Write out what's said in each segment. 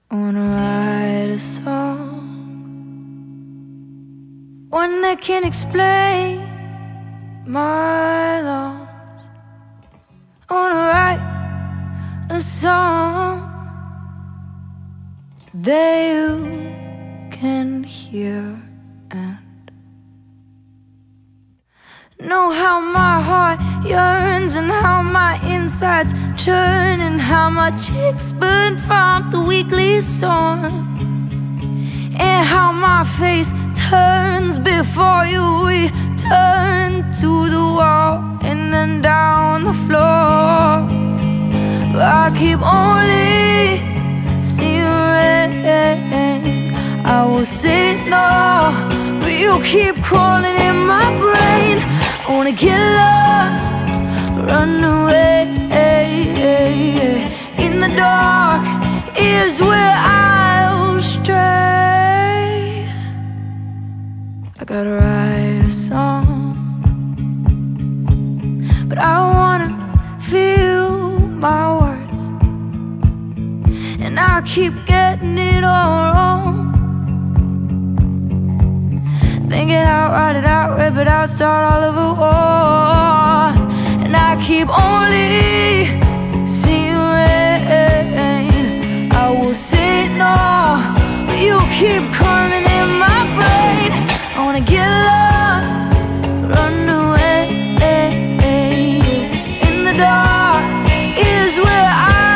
I wanna write a song, one that can explain my lungs. I wanna write a song that you can hear and know how my heart yearns, and how my insides churn, and how my cheeks burn from the weekly storm, and how my face turns before you return to the wall and then down the floor. But I keep only seeing rain. I will say no, but you keep crawling in my brain. I wanna get lost, run away. In the dark is where I'll stray. I gotta write a song, but I wanna feel my words, and I keep getting it all wrong. Thinking I'll write it out, rip it out, start all over war. And I keep only seeing rain. I will say no, but you keep calling in my brain. I wanna get lost, run away. In the dark is where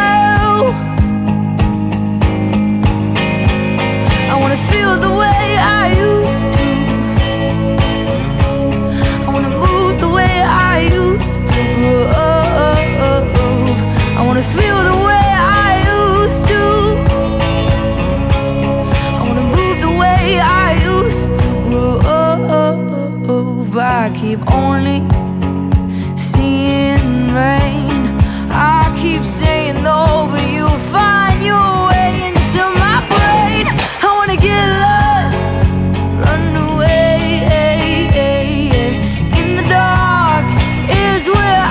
I wanna feel the way I used to. I wanna feel the way I used to. I wanna move the way I used to groove. But I keep only seeing rain. I keep saying no, but you find your way into my brain. I wanna get lost, run away. In the dark is where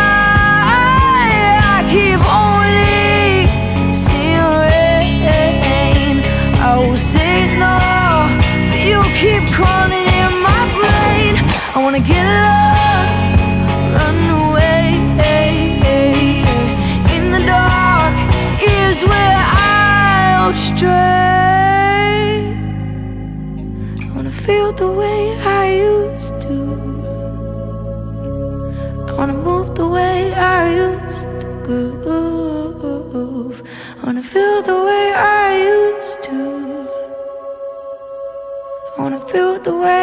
I keep only seeing rain. I will say no, but you keep crawling in my brain. I wanna get lost, run away. In the dark is where I'll stray. I wanna feel the way I used to. I wanna move the way I used to groove. I wanna feel the way I used to. I wanna feel the way